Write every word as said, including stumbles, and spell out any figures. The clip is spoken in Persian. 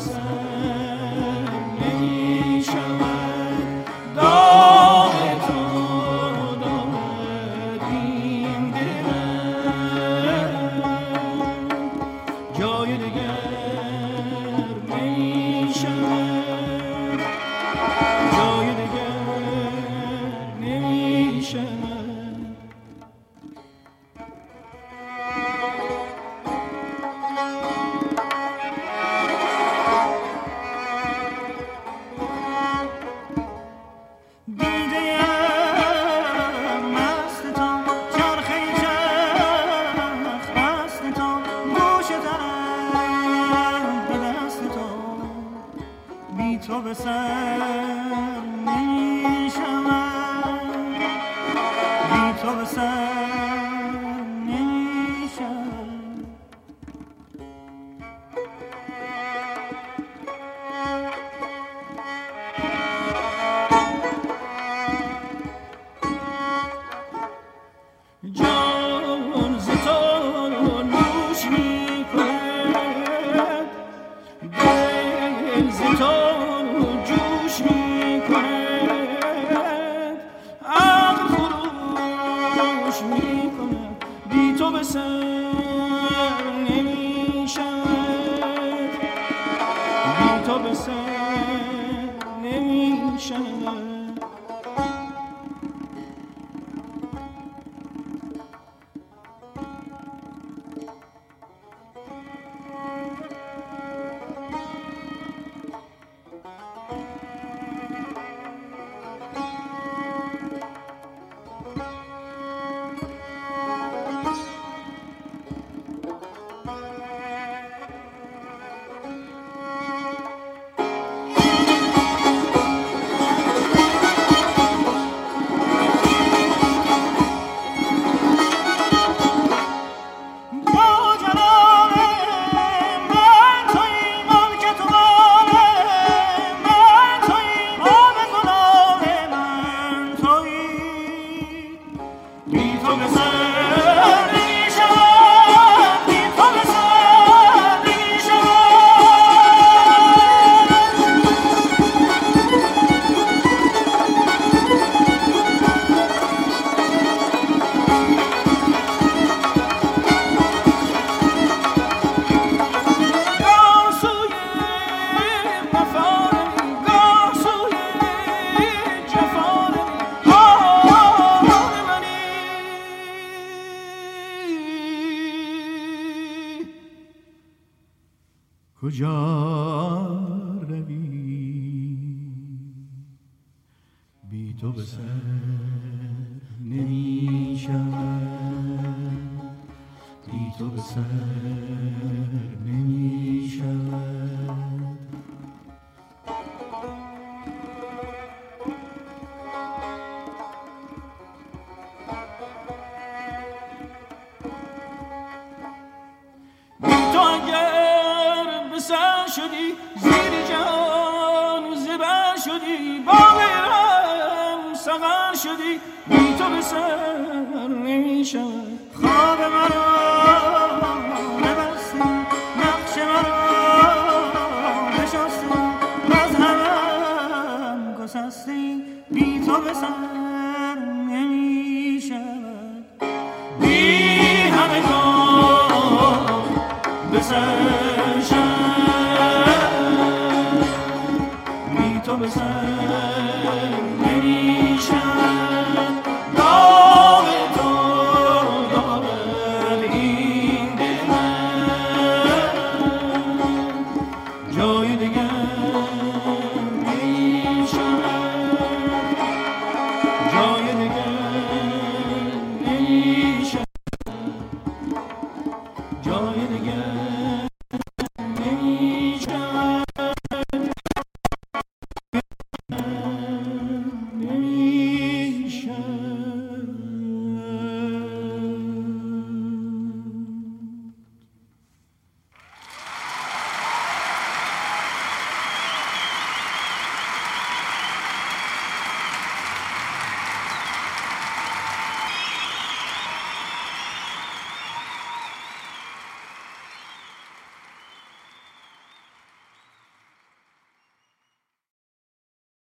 کجا روی بی تو به سر نمی شود، بی تو به سر نمی شود. بی تو اگر به سر شدی زیر جهان زبر شدی، با غیرم سغر شدی، بی تو به سر نمی شود. خواب مرا نبستی، نقش مرا نشستی، مذهبم گسستی، بی تو به سر نمی شود. بی همگان به سر شد، بی تو به سر نمی شود. داغ تو دارد این دل من، جای دیگر نمی شود، جای دیگر نمی شود، جای دیگر